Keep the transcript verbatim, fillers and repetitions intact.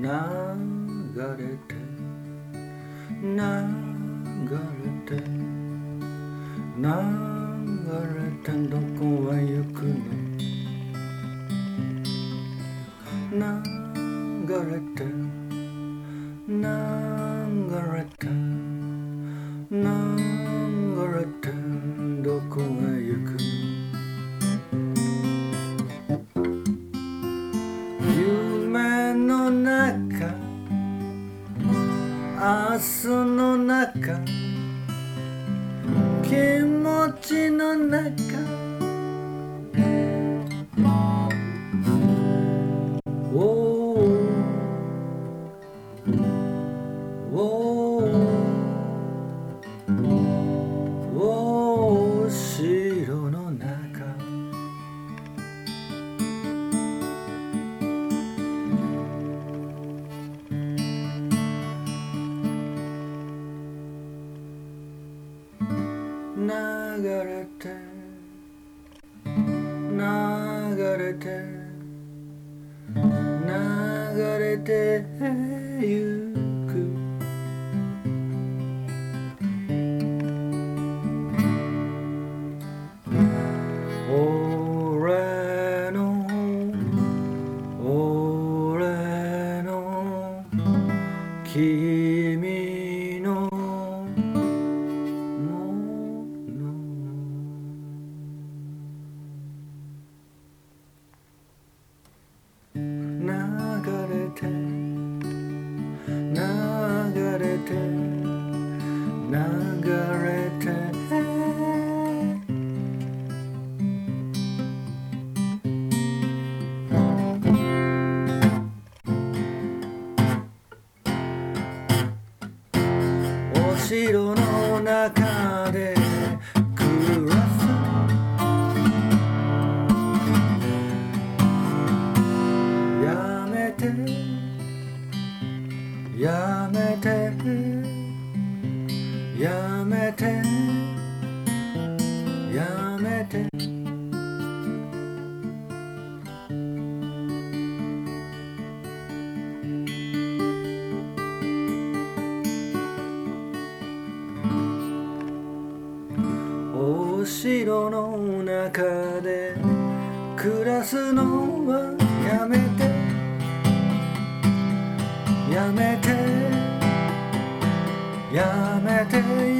流れて流れて流れてどこへ行くの流れて流れて流れてどこへ行くの夢の中明日の中気持ちの中おーおーおー城の中流れて流れて流れてゆく俺の俺の君の流れて流れて流れてお城の中で暮らすやめてやめてやめてやめてお城の中で暮らすのはやめてやめてやめて